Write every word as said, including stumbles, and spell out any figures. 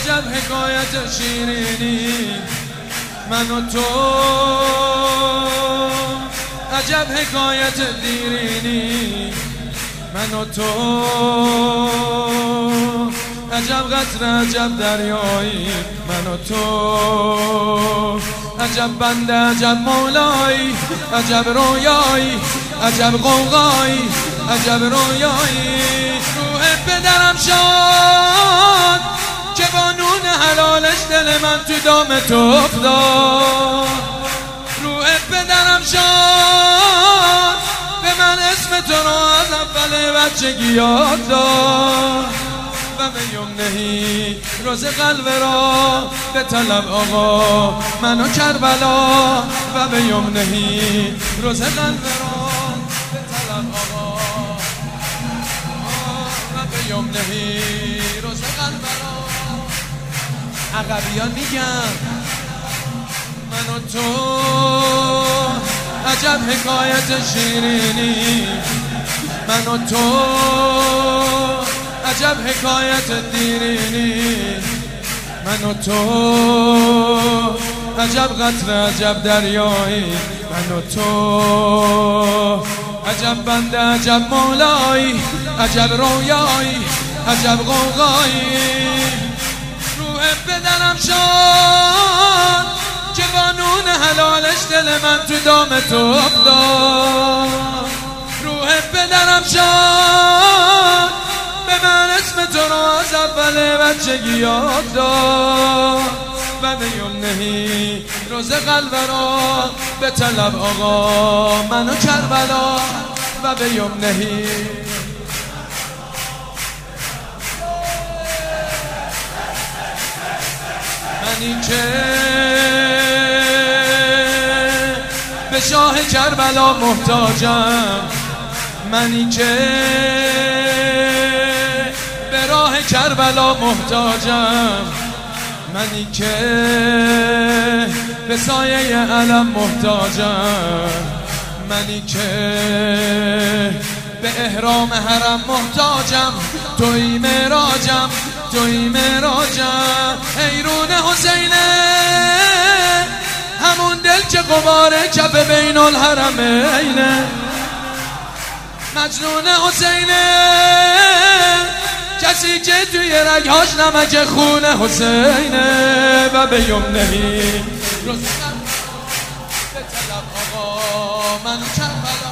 عجب حکایت شیرینی من و تو، عجب حکایت دیرینی من و تو، عجب قطره عجب دریایی من و تو، عجب بنده عجب مولایی، عجب رویایی عجب قوقایی، عجب رویایی. روح پدرم شاد که با نون حلالش دل من تو دام تو افتاد. روح پدرم شاد به من اسم تو رو از اول بچگی یاد داد. و به یمنهی روز قلب را به طلب آقا منو کربلا، و به یمنهی روز قلب را به طلب آقا، و به یمنهی روز قلب را. عقبیان میگن من و تو عجب حکایت شیرینی من و تو، عجب حکایت دیرینی من و تو، عجب قطره عجب دریایی من و تو، عجب بنده عجب مولایی، عجب رویایی عجب قوقایی. روح پدرم شاد که با نون حلالش دل من تو دام تو افتاد. روح پدرم شاد به من اسم تو رو از اول بچگی یاد داد. و به یمنهی روز قلب را به طلب آقا منو کربلا، و به یمنهی منی که به شاه کربلا محتاجم، منی که به راه کربلا محتاجم، منی که به سایه علم محتاجم، منی که به احرام حرم محتاجم. توی معراجم توی معراجم. حیرون حسینه همون دل که غبار کف بین الحرمینه. مجنون حسینه کسی که توی رگهاش نمک خون حسینه. و به یمنهی روز به طلب آقا من کربلا.